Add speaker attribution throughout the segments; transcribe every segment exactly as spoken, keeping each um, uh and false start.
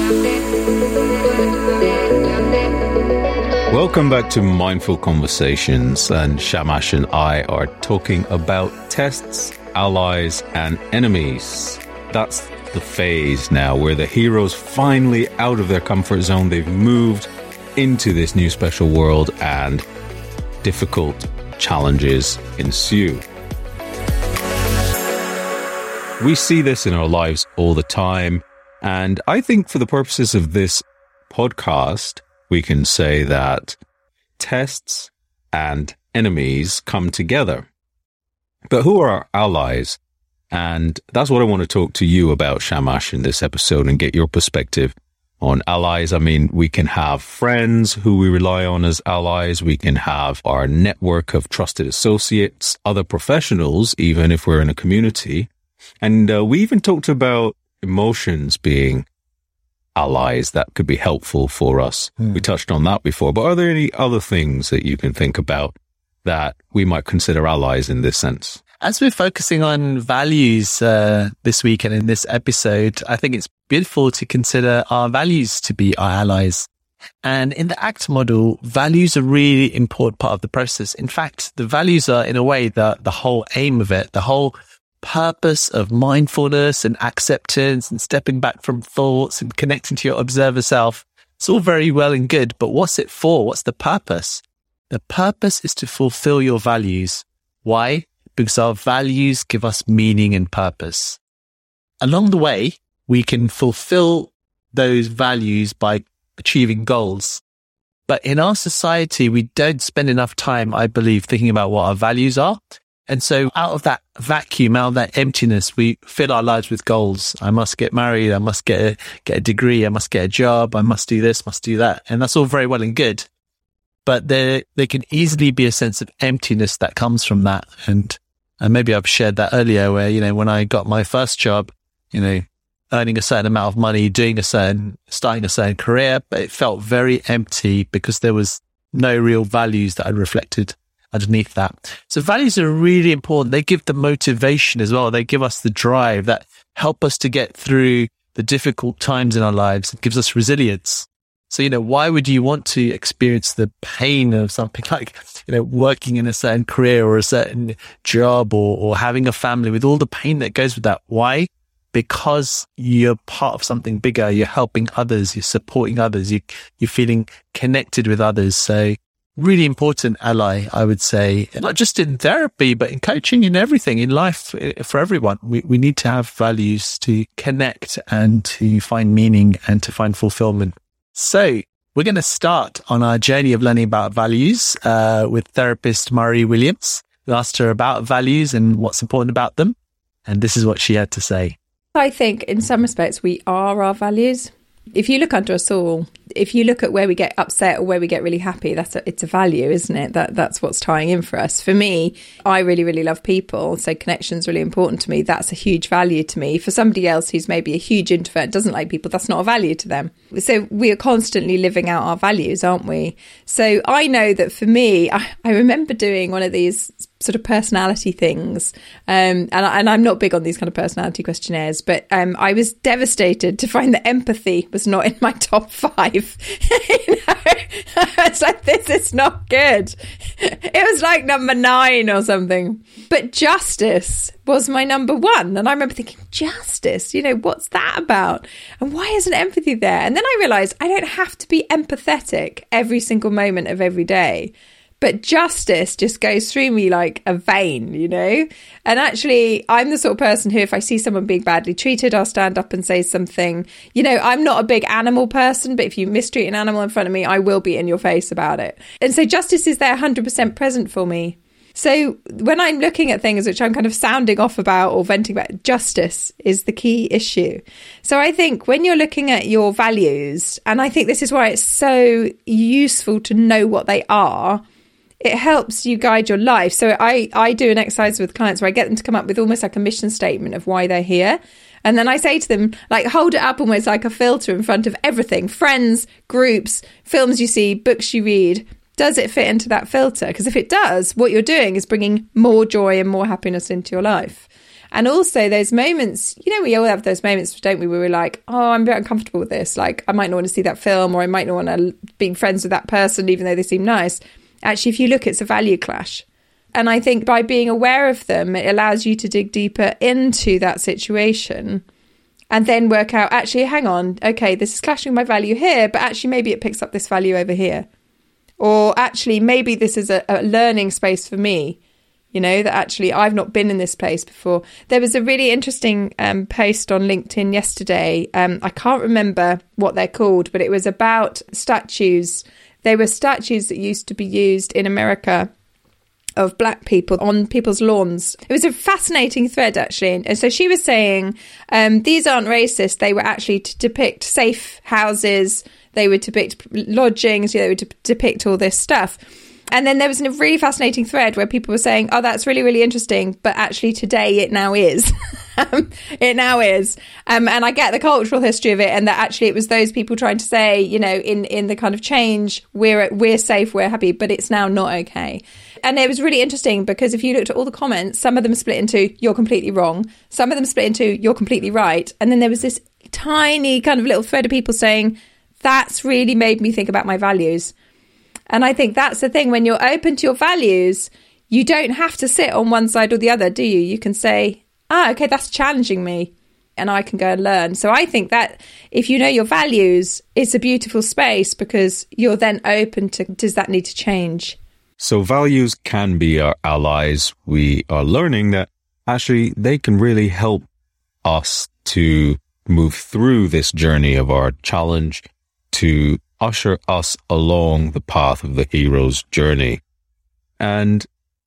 Speaker 1: Welcome back to Mindful Conversations, and Shamash and I are talking about tests, allies, and enemies. That's the phase now where the heroes finally out of their comfort zone. They've moved into this new special world and difficult challenges ensue. We see this in our lives all the time, and I think for the purposes of this podcast, we can say that tests and enemies come together. But who are our allies? And that's what I want to talk to you about, Shamash, in this episode and get your perspective on allies. I mean, we can have friends who we rely on as allies. We can have our network of trusted associates, other professionals, even if we're in a community. And uh, we even talked about emotions being allies that could be helpful for us. Hmm. We touched on that before, but are there any other things that you can think about that we might consider allies in this sense?
Speaker 2: As we're focusing on values uh, this week and in this episode, I think it's beautiful to consider our values to be our allies. And in the ACT model, values are a really important part of the process. In fact, the values are, in a way, the, the whole aim of it, the whole purpose of mindfulness and acceptance and stepping back from thoughts and connecting to your observer self. It's all very well and good, but what's it for? What's the purpose? The purpose is to fulfill your values. Why? Because our values give us meaning and purpose. Along the way, we can fulfill those values by achieving goals. But in our society, we don't spend enough time, I believe, thinking about what our values are. And so out of that vacuum, out of that emptiness, we fill our lives with goals. I must get married. I must get a, get a degree. I must get a job. I must do this, must do that. And that's all very well and good. But there, there can easily be a sense of emptiness that comes from that. And, and maybe I've shared that earlier where, you know, when I got my first job, you know, earning a certain amount of money, doing a certain, starting a certain career, but it felt very empty because there was no real values that I reflected underneath that. So values are really important. They give the motivation as well. They give us the drive that help us to get through the difficult times in our lives. It gives us resilience. So, you know, why would you want to experience the pain of something like, you know, working in a certain career or a certain job or, or having a family with all the pain that goes with that? Why? Because you're part of something bigger. You're helping others. You're supporting others. You, you're feeling connected with others. So really important ally, I would say, not just in therapy, but in coaching, in everything, in life, for everyone. We, we need to have values to connect and to find meaning and to find fulfillment. So we're going to start on our journey of learning about values uh, with therapist Marie Williams. We asked her about values and what's important about them. And this is what she had to say.
Speaker 3: I think in some respects, we are our values. If you look under us all, if you look at where we get upset or where we get really happy, that's a, it's a value, isn't it? That that's what's tying in for us. For me, I really, really love people. So connection's really important to me. That's a huge value to me. For somebody else who's maybe a huge introvert, doesn't like people, that's not a value to them. So we are constantly living out our values, aren't we? So I know that for me, I, I remember doing one of these sort of personality things. Um, and, and I'm not big on these kind of personality questionnaires, but um, I was devastated to find that empathy was not in my top five. you know, I was like, this is not good. It was like number nine or something. But justice was my number one. And I remember thinking, justice, you know, what's that about? And why isn't empathy there? And then I realized I don't have to be empathetic every single moment of every day. But justice just goes through me like a vein, you know? And actually, I'm the sort of person who, if I see someone being badly treated, I'll stand up and say something. You know, I'm not a big animal person, but if you mistreat an animal in front of me, I will be in your face about it. And so justice is there one hundred percent present for me. So when I'm looking at things which I'm kind of sounding off about or venting about, justice is the key issue. So I think when you're looking at your values, and I think this is why it's so useful to know what they are, it helps you guide your life. So I, I do an exercise with clients where I get them to come up with almost like a mission statement of why they're here. And then I say to them, like, hold it up almost like a filter in front of everything. Friends, groups, films you see, books you read. Does it fit into that filter? Because if it does, what you're doing is bringing more joy and more happiness into your life. And also those moments, you know, we all have those moments, don't we, where we're like, oh, I'm a bit uncomfortable with this. Like, I might not want to see that film, or I might not want to be friends with that person, even though they seem nice. Actually, if you look, it's a value clash. And I think by being aware of them, it allows you to dig deeper into that situation and then work out, actually, hang on, okay, this is clashing with my value here, but actually maybe it picks up this value over here. Or actually, maybe this is a, a learning space for me. You know, that actually I've not been in this place before. There was a really interesting um, post on LinkedIn yesterday. Um, I can't remember what they're called, but it was about statues. They were statues that used to be used in America of black people on people's lawns. It was a fascinating thread, actually. And so she was saying, um, these aren't racist. They were actually to depict safe houses. They would depict lodgings. They would de- depict all this stuff. And then there was a really fascinating thread where people were saying, oh, that's really, really interesting. But actually today it now is. It now is. Um, and I get the cultural history of it, and that actually it was those people trying to say, you know, in, in the kind of change, we're we're safe, we're happy, but it's now not okay. And it was really interesting because if you looked at all the comments, some of them split into you're completely wrong. Some of them split into you're completely right. And then there was this tiny kind of little thread of people saying, that's really made me think about my values. And I think that's the thing. When you're open to your values, you don't have to sit on one side or the other, do you? You can say, ah, okay, that's challenging me, and I can go and learn. So I think that if you know your values, it's a beautiful space because you're then open to, does that need to change?
Speaker 1: So values can be our allies. We are learning that actually they can really help us to move through this journey of our challenge, to usher us along the path of the hero's journey. And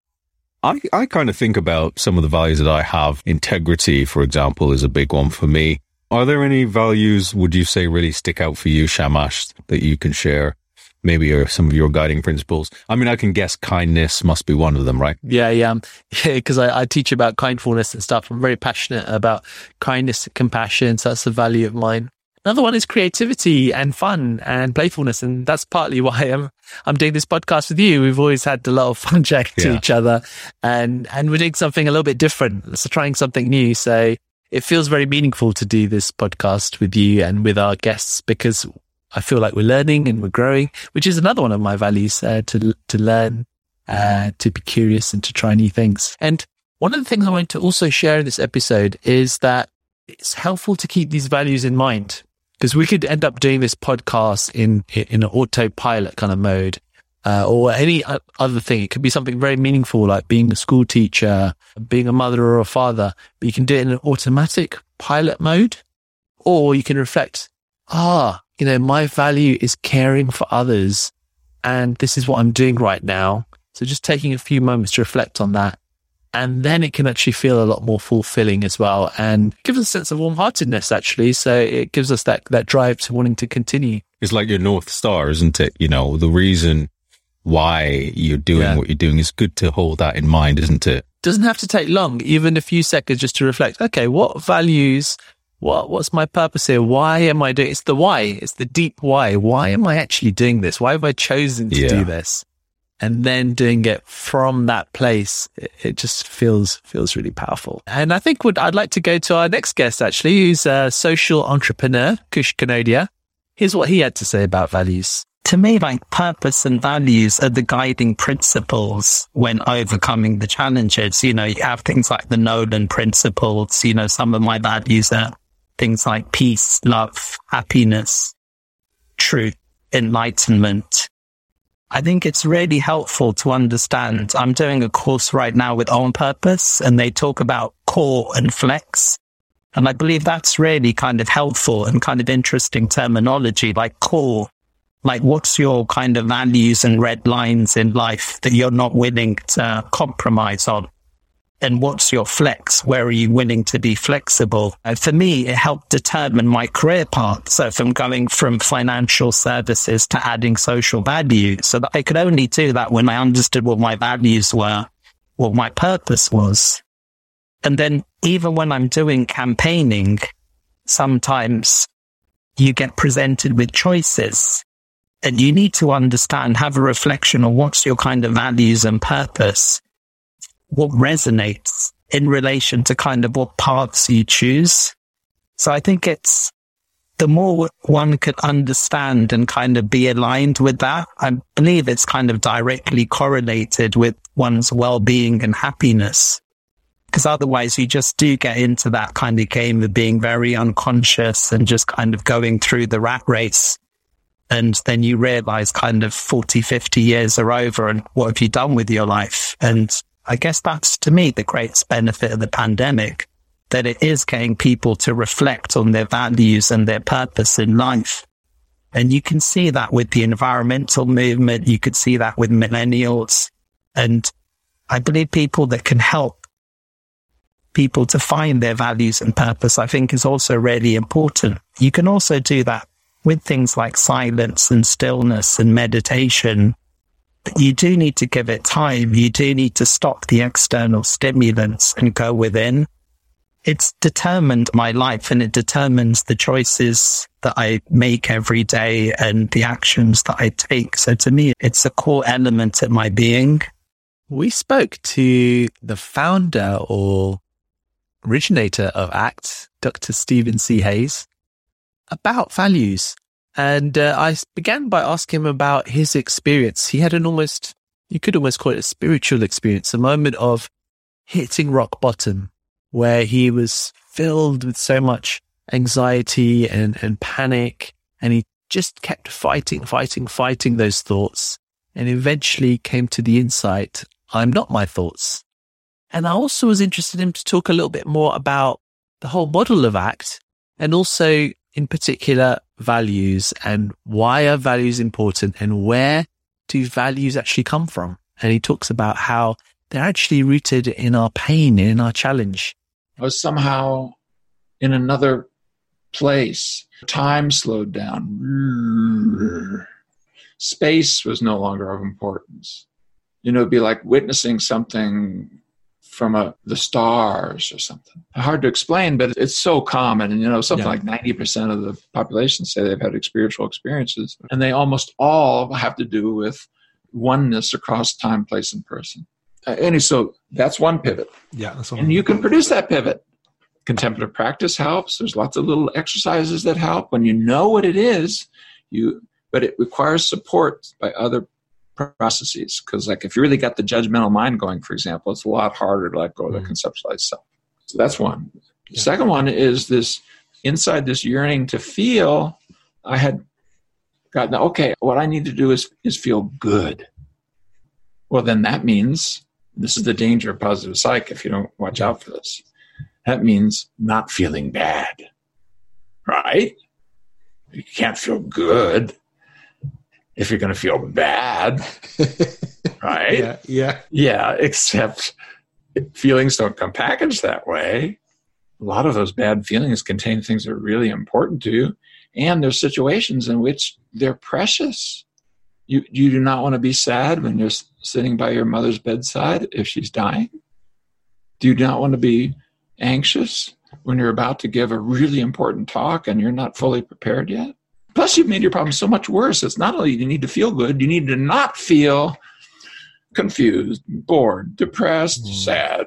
Speaker 1: I, I kind of think about some of the values that I have. Integrity, for example, is a big one for me. Are there any values, would you say, really stick out for you, Shamash, that you can share? Maybe are some of your guiding principles. I mean, I can guess kindness must be one of them, right?
Speaker 2: Yeah, yeah. Yeah, because I, I teach about kindfulness and stuff. I'm very passionate about kindness and compassion. So that's a value of mine. Another one is creativity and fun and playfulness. And that's partly why I'm, I'm doing this podcast with you. We've always had a lot of fun chatting to yeah. each other, and, and we're doing something a little bit different. So trying something new. So it feels very meaningful to do this podcast with you and with our guests, because I feel like we're learning and we're growing, which is another one of my values, uh, to, to learn, uh, to be curious and to try new things. And one of the things I want to also share in this episode is that it's helpful to keep these values in mind. Because we could end up doing this podcast in in an autopilot kind of mode, uh, or any other thing. It could be something very meaningful, like being a school teacher, being a mother or a father. But you can do it in an automatic pilot mode, or you can reflect, ah, you know, my value is caring for others, and this is what I'm doing right now. So just taking a few moments to reflect on that. And then it can actually feel a lot more fulfilling as well, and gives us a sense of warm-heartedness, actually. So it gives us that, that drive to wanting to continue.
Speaker 1: It's like your North Star, isn't it? You know, the reason why you're doing yeah. what you're doing is good to hold that in mind, isn't it?
Speaker 2: Doesn't have to take long, even a few seconds just to reflect, okay, what values, what what's my purpose here? Why am I doing it? It's the why. It's the deep why. Why am I actually doing this? Why have I chosen to yeah. do this? And then doing it from that place, it, it just feels feels really powerful. And I think what I'd like to go to our next guest, actually, who's a social entrepreneur, Kush Kanodia. Here's what he had to say about values.
Speaker 4: To me, like, purpose and values are the guiding principles when overcoming the challenges. You know, you have things like the Nolan principles. You know, some of my values are things like peace, love, happiness, truth, enlightenment. I think it's really helpful to understand. I'm doing a course right now with On Purpose, and they talk about core and flex. And I believe that's really kind of helpful and kind of interesting terminology, like core. Like, what's your kind of values and red lines in life that you're not willing to compromise on? And what's your flex? Where are you willing to be flexible? And for me, it helped determine my career path. So from going from financial services to adding social value, so that I could only do that when I understood what my values were, what my purpose was. And then even when I'm doing campaigning, sometimes you get presented with choices, and you need to understand, have a reflection on what's your kind of values and purpose. What resonates in relation to kind of what paths you choose. So I think it's the more one could understand and kind of be aligned with that, I believe it's kind of directly correlated with one's well-being and happiness. Because otherwise you just do get into that kind of game of being very unconscious and just kind of going through the rat race. And then you realize kind of forty, fifty years are over and what have you done with your life? And I guess that's, to me, the greatest benefit of the pandemic, that it is getting people to reflect on their values and their purpose in life. And you can see that with the environmental movement. You could see that with millennials. And I believe people that can help people to find their values and purpose, I think, is also really important. You can also do that with things like silence and stillness and meditation. But you do need to give it time. You do need to stop the external stimulants and go within. It's determined my life, and it determines the choices that I make every day and the actions that I take. So to me, it's a core element of my being.
Speaker 2: We spoke to the founder or originator of ACT, Doctor Stephen C. Hayes, about values. And uh, I began by asking him about his experience. He had an almost, you could almost call it a spiritual experience, a moment of hitting rock bottom, where he was filled with so much anxiety and, and panic. And he just kept fighting, fighting, fighting those thoughts, and eventually came to the insight, I'm not my thoughts. And I also was interested in him to talk a little bit more about the whole model of ACT, and also in particular values, and why are values important, and where do values actually come from? And he talks about how they're actually rooted in our pain, in our challenge.
Speaker 5: I was somehow in another place. Time slowed down. Space was no longer of importance. You know, it'd be like witnessing something from a, the stars or something. Hard to explain, but it's so common. And, you know, something yeah. like ninety percent of the population say they've had spiritual experiences, and they almost all have to do with oneness across time, place, and person. Uh, and so that's one pivot.
Speaker 6: Yeah, that's one.
Speaker 5: And you can produce that pivot. Contemplative practice helps. There's lots of little exercises that help when you know what it is. You, but it requires support by other processes. Because, like, if you really got the judgmental mind going, for example, it's a lot harder to let go of the mm. conceptualized self. So that's one. The yeah. second one is this inside this yearning to feel. I had gotten, okay, what I need to do is is feel good. Well, then that means, this is the danger of positive psych if you don't watch out for this. That means not feeling bad, right? You can't feel good if you're going to feel bad, right?
Speaker 6: Yeah, yeah.
Speaker 5: Yeah, except feelings don't come packaged that way. A lot of those bad feelings contain things that are really important to you, and there's situations in which they're precious. You, you do not want to be sad when you're sitting by your mother's bedside if she's dying. Do you not want to be anxious when you're about to give a really important talk and you're not fully prepared yet? Plus, you've made your problem so much worse. It's not only you need to feel good, you need to not feel confused, bored, depressed, mm. sad.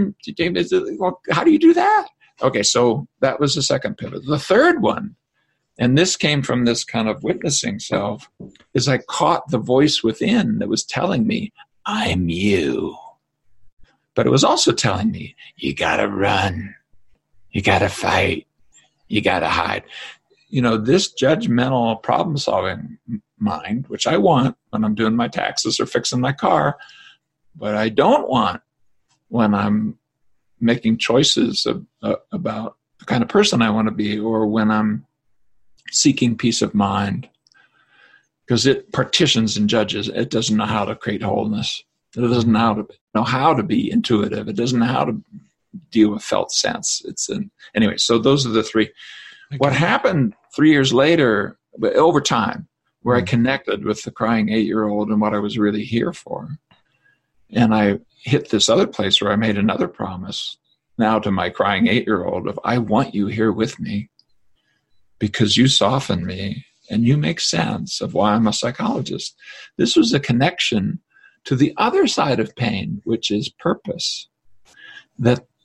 Speaker 5: How do you do that? Okay, so that was the second pivot. The third one, and this came from this kind of witnessing self, is I caught the voice within that was telling me, I'm you. But it was also telling me, you got to run. You got to fight. You got to hide. You know, this judgmental problem-solving mind, which I want when I'm doing my taxes or fixing my car, but I don't want when I'm making choices of, uh, about the kind of person I want to be, or when I'm seeking peace of mind, because it partitions and judges. It doesn't know how to create wholeness. It doesn't know how to know how to be intuitive. It doesn't know how to deal with felt sense. It's an, anyway. So those are the three. Okay. What happened three years later, over time, where mm-hmm. I connected with the crying eight-year-old and what I was really here for, and I hit this other place where I made another promise now to my crying eight-year-old of, I want you here with me because you soften me and you make sense of why I'm a psychologist. This was a connection to the other side of pain, which is purpose. That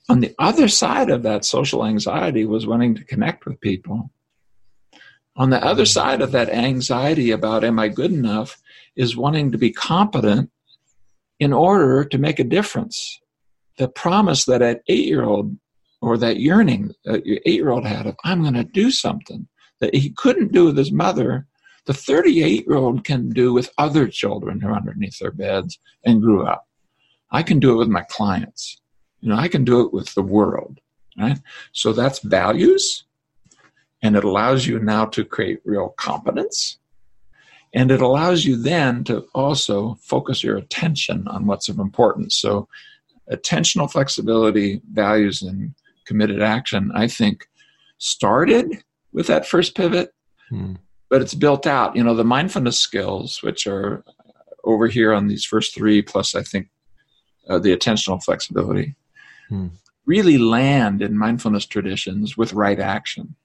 Speaker 5: On the other side of that social anxiety was wanting to connect with people. On the other side of that anxiety about am I good enough is wanting to be competent in order to make a difference. The promise that an eight-year-old or that yearning that your eight-year-old had of I'm going to do something that he couldn't do with his mother, the thirty-eight-year-old can do with other children who are underneath their beds and grew up. I can do it with my clients. You know, I can do it with the world, right? So that's values, and it allows you now to create real competence, and it allows you then to also focus your attention on what's of importance. So attentional flexibility, values, and committed action, I think, started with that first pivot, hmm. but it's built out. You know, the mindfulness skills, which are over here on these first three, plus I think uh, the attentional flexibility, Hmm. really land in mindfulness traditions with right action.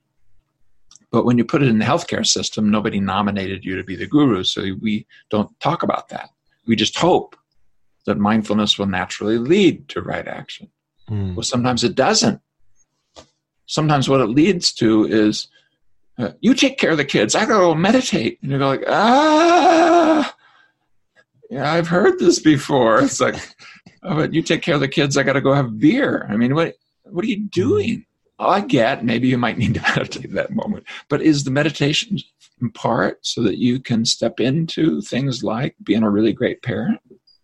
Speaker 5: But when you put it in the healthcare system, nobody nominated you to be the guru, so we don't talk about that. We just hope that mindfulness will naturally lead to right action. Hmm. Well, sometimes it doesn't. Sometimes what it leads to is, uh, you take care of the kids, I gotta go meditate. And you go like, ah, yeah, I've heard this before. It's like, oh, but you take care of the kids, I got to go have beer. I mean, what what are you doing? Oh, I get, maybe you might need to meditate at that moment. But is the meditation in part so that you can step into things like being a really great parent?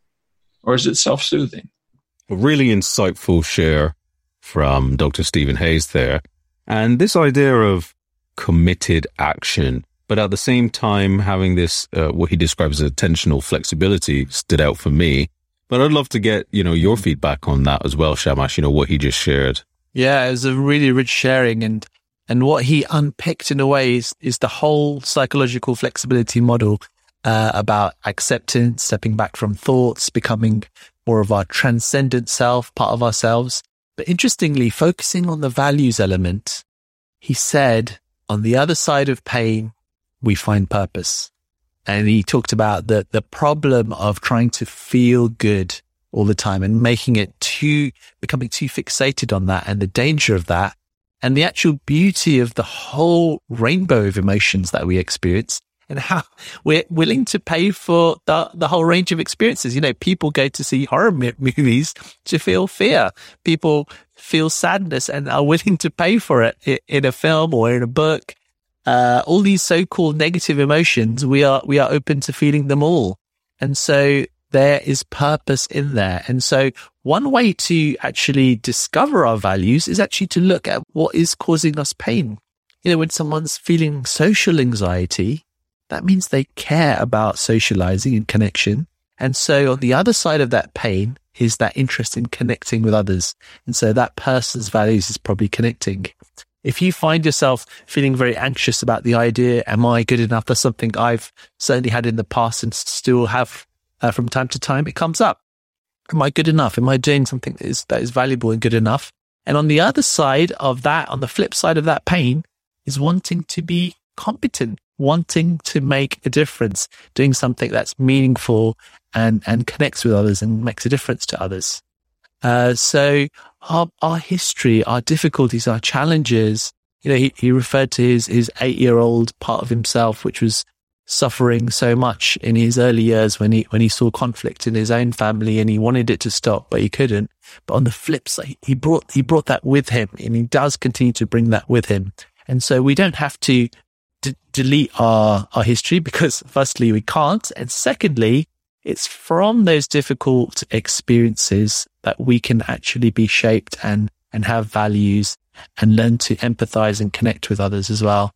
Speaker 5: Or is it self-soothing?
Speaker 1: A really insightful share from Doctor Stephen Hayes there. And this idea of committed action, but at the same time having this, uh, what he describes as attentional flexibility stood out for me. But I'd love to get, you know, your feedback on that as well, Shamash, you know, what he just shared.
Speaker 2: Yeah, it was a really rich sharing. And and what he unpicked in a way is, is the whole psychological flexibility model uh, about acceptance, stepping back from thoughts, becoming more of our transcendent self, part of ourselves. But interestingly, focusing on the values element, he said, on the other side of pain, we find purpose. And he talked about the, the problem of trying to feel good all the time and making it too, becoming too fixated on that and the danger of that and the actual beauty of the whole rainbow of emotions that we experience and how we're willing to pay for the, the whole range of experiences. You know, people go to see horror movies to feel fear. People feel sadness and are willing to pay for it in a film or in a book. Uh, all these so-called negative emotions, we are, we are open to feeling them all. And so there is purpose in there. And so one way to actually discover our values is actually to look at what is causing us pain. You know, when someone's feeling social anxiety, that means they care about socializing and connection. And so on the other side of that pain is that interest in connecting with others. And so that person's values is probably connecting. If you find yourself feeling very anxious about the idea, am I good enough? That's something I've certainly had in the past and still have uh, from time to time. It comes up. Am I good enough? Am I doing something that is, that is valuable and good enough? And on the other side of that, on the flip side of that pain, is wanting to be competent, wanting to make a difference, doing something that's meaningful and, and connects with others and makes a difference to others. Uh, so our, our history, our difficulties, our challenges, you know, he, he referred to his, his eight-year-old part of himself, which was suffering so much in his early years when he, when he saw conflict in his own family and he wanted it to stop, but he couldn't. But on the flip side, he brought, he brought that with him and he does continue to bring that with him. And so we don't have to d- delete our, our history because firstly, we can't. And secondly, it's from those difficult experiences that we can actually be shaped and, and have values and learn to empathize and connect with others as well.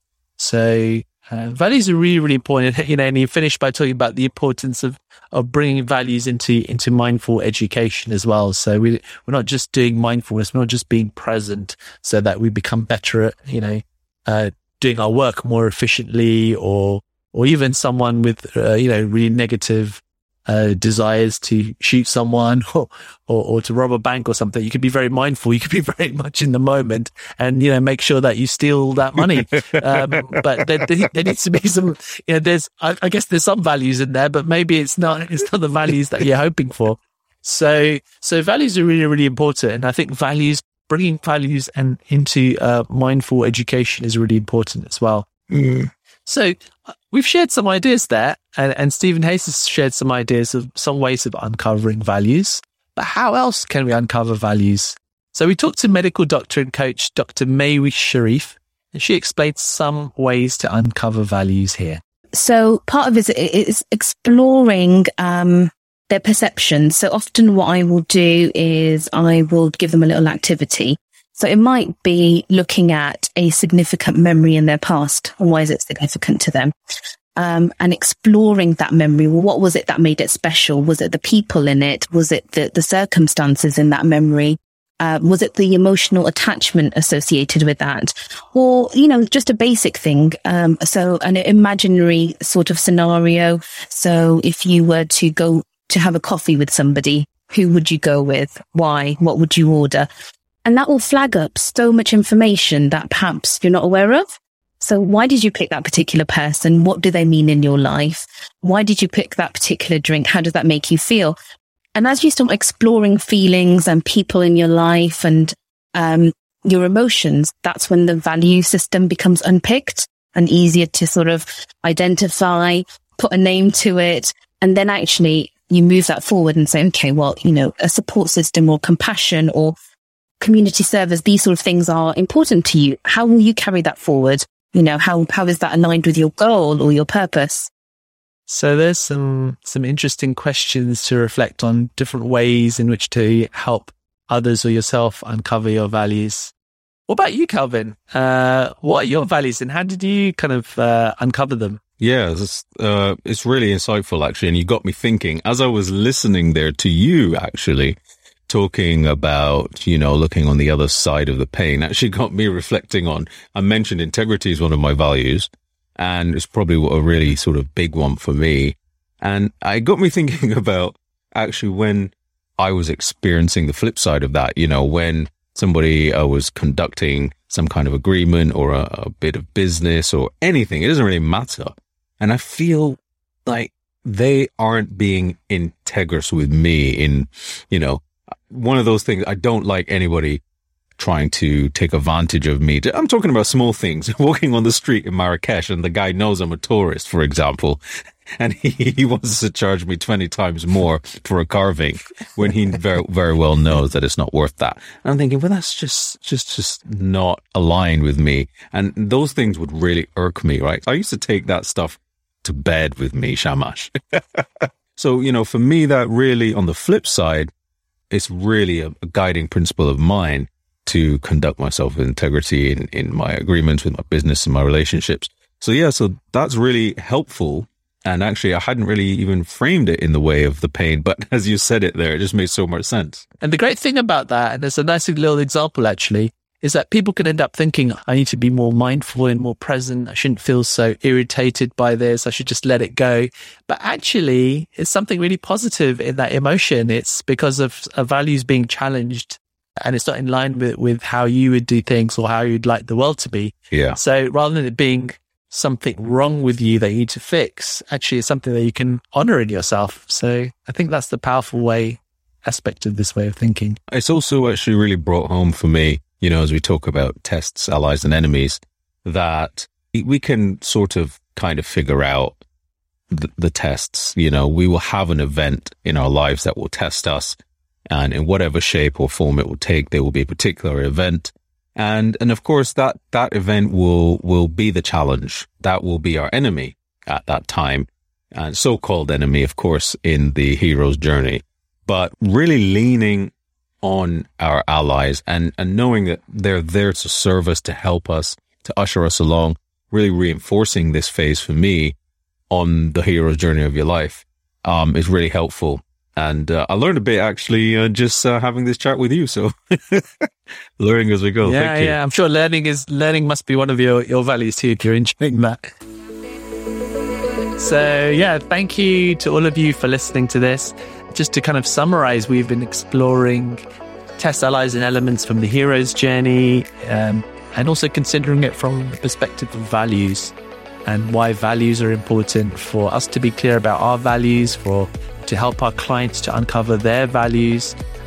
Speaker 2: So uh, values are really, really important. You know, and he finished by talking about the importance of, of bringing values into, into mindful education as well. So we, we're not just doing mindfulness. We're not just being present so that we become better at, you know, uh, doing our work more efficiently or, or even someone with, uh, you know, really negative Uh, desires to shoot someone or, or, or to rob a bank or something. You could be very mindful. You could be very much in the moment and, you know, make sure that you steal that money. Um, but there, there, there needs to be some, you know, there's, I, I guess there's some values in there, but maybe it's not, it's not the values that you're hoping for. So, so values are really, really important. And I think values bringing values and into uh, mindful education is really important as well. Mm. So uh, we've shared some ideas there, and, and Stephen Hayes has shared some ideas of some ways of uncovering values. But how else can we uncover values? So we talked to medical doctor and coach, Doctor Maywi Sharif, and she explained some ways to uncover values here.
Speaker 6: So part of it is exploring um, their perceptions. So often what I will do is I will give them a little activity. So it might be looking at a significant memory in their past. And why is it significant to them? Um, and exploring that memory. Well, what was it that made it special? Was it the people in it? Was it the, the circumstances in that memory? Uh, was it the emotional attachment associated with that? Or, you know, just a basic thing. Um, so an imaginary sort of scenario. So if you were to go to have a coffee with somebody, who would you go with? Why? What would you order? And that will flag up so much information that perhaps you're not aware of. So why did you pick that particular person? What do they mean in your life? Why did you pick that particular drink? How does that make you feel? And as you start exploring feelings and people in your life and um, your emotions, that's when the value system becomes unpicked and easier to sort of identify, put a name to it. And then actually you move that forward and say, okay, well, you know, a support system or compassion or community service, these sort of things are important to you. How will you carry that forward? You know, how, how is that aligned with your goal or your purpose?
Speaker 2: So there's some, some interesting questions to reflect on, different ways in which to help others or yourself uncover your values. What about you, Calvin? Uh, what are your values and how did you kind of uh, uncover them?
Speaker 1: Yeah, it's, uh, it's really insightful, actually. And you got me thinking as I was listening there to you, actually, talking about, you know, looking on the other side of the pain, actually got me reflecting on, I mentioned integrity is one of my values, and it's probably a really sort of big one for me. And it got me thinking about actually when I was experiencing the flip side of that, you know, when somebody uh, was conducting some kind of agreement or a, a bit of business or anything, it doesn't really matter. And I feel like they aren't being integrous with me in, you know, one of those things. I don't like anybody trying to take advantage of me. I'm talking about small things. Walking on the street in Marrakesh and the guy knows I'm a tourist, for example, and he, he wants to charge me twenty times more for a carving when he very, very well knows that it's not worth that. And I'm thinking, well, that's just, just, just not aligned with me. And those things would really irk me, right? I used to take that stuff to bed with me, Shamash. So, you know, for me, that really, on the flip side, it's really a, a guiding principle of mine to conduct myself with integrity in, in my agreements with my business and my relationships. So yeah, so that's really helpful. And actually, I hadn't really even framed it in the way of the pain, but as you said it there, it just made so much sense.
Speaker 2: And the great thing about that, and there's a nice little example actually, is that people can end up thinking, I need to be more mindful and more present. I shouldn't feel so irritated by this. I should just let it go. But actually, it's something really positive in that emotion. It's because of, of values being challenged and it's not in line with, with how you would do things or how you'd like the world to be.
Speaker 1: Yeah.
Speaker 2: So rather than it being something wrong with you that you need to fix, actually it's something that you can honor in yourself. So I think that's the powerful way, aspect of this way of thinking.
Speaker 1: It's also actually really brought home for me, you know, as we talk about tests, allies and enemies, that we can sort of kind of figure out the, the tests. You know, we will have an event in our lives that will test us, and in whatever shape or form it will take, there will be a particular event. And, and of course, that, that event will, will be the challenge. That will be our enemy at that time, and so-called enemy, of course, in the hero's journey. But really leaning on our allies and, and knowing that they're there to serve us, to help us, to usher us along, really reinforcing this phase for me on the hero's journey of your life, um, is really helpful. And uh, I learned a bit actually uh, just uh, having this chat with you. So learning as we go.
Speaker 2: Yeah,
Speaker 1: Thank you.
Speaker 2: yeah. I'm sure learning is learning must be one of your, your values too, if you're enjoying that. So yeah, thank you to all of you for listening to this. Just to kind of summarize, we've been exploring test allies and elements from the hero's journey, um, and also considering it from the perspective of values and why values are important for us to be clear about our values, for to help our clients to uncover their values,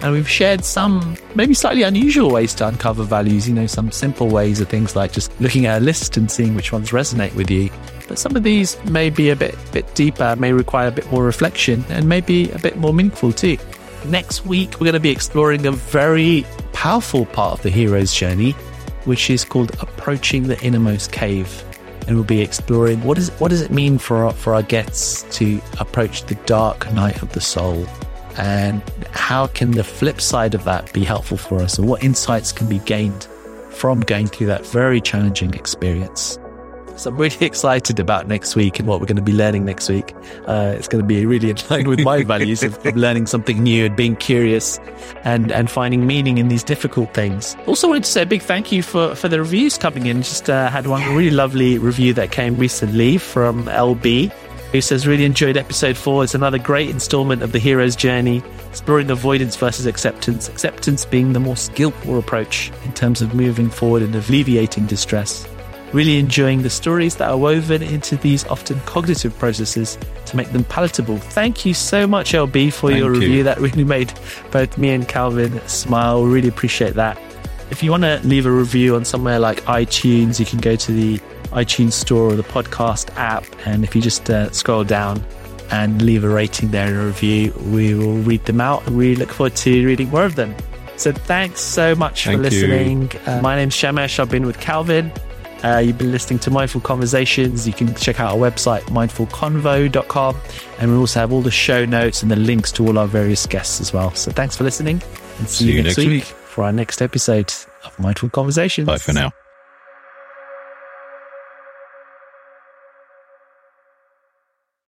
Speaker 2: And we've shared some maybe slightly unusual ways to uncover values, you know, some simple ways of things like just looking at a list and seeing which ones resonate with you. But some of these may be a bit bit deeper, may require a bit more reflection, and maybe a bit more meaningful too. Next week, we're going to be exploring a very powerful part of the hero's journey, which is called approaching the innermost cave. And we'll be exploring what is what does it mean for our, for our guests to approach the dark night of the soul, and how can the flip side of that be helpful for us, or what insights can be gained from going through that very challenging experience. So I'm really excited about next week and what we're going to be learning next week. Uh, it's going to be really in line with my values of, of learning something new and being curious and, and finding meaning in these difficult things. Also wanted to say a big thank you for, for the reviews coming in. Just uh, had one really lovely review that came recently from L B, who says, really enjoyed episode four. It's another great installment of the hero's journey, exploring avoidance versus acceptance, acceptance being the more skillful approach in terms of moving forward and alleviating distress. Really enjoying the stories that are woven into these often cognitive processes to make them palatable. Thank you so much, L B, for
Speaker 1: Thank
Speaker 2: your
Speaker 1: you.
Speaker 2: review. That really made both me and Calvin smile. Really appreciate that. If you want to leave a review on somewhere like iTunes, you can go to the iTunes store or the podcast app. And if you just uh, scroll down and leave a rating there and a review, we will read them out. And we look forward to reading more of them. So thanks so much
Speaker 1: Thank
Speaker 2: for listening. Uh, my name's Shamesh. I've been with Calvin. Uh, you've been listening to Mindful Conversations. You can check out our website, mindful convo dot com. And we also have all the show notes and the links to all our various guests as well. So thanks for listening, and see, see you, you next, next week, week for our next episode of Mindful Conversations.
Speaker 1: Bye for now.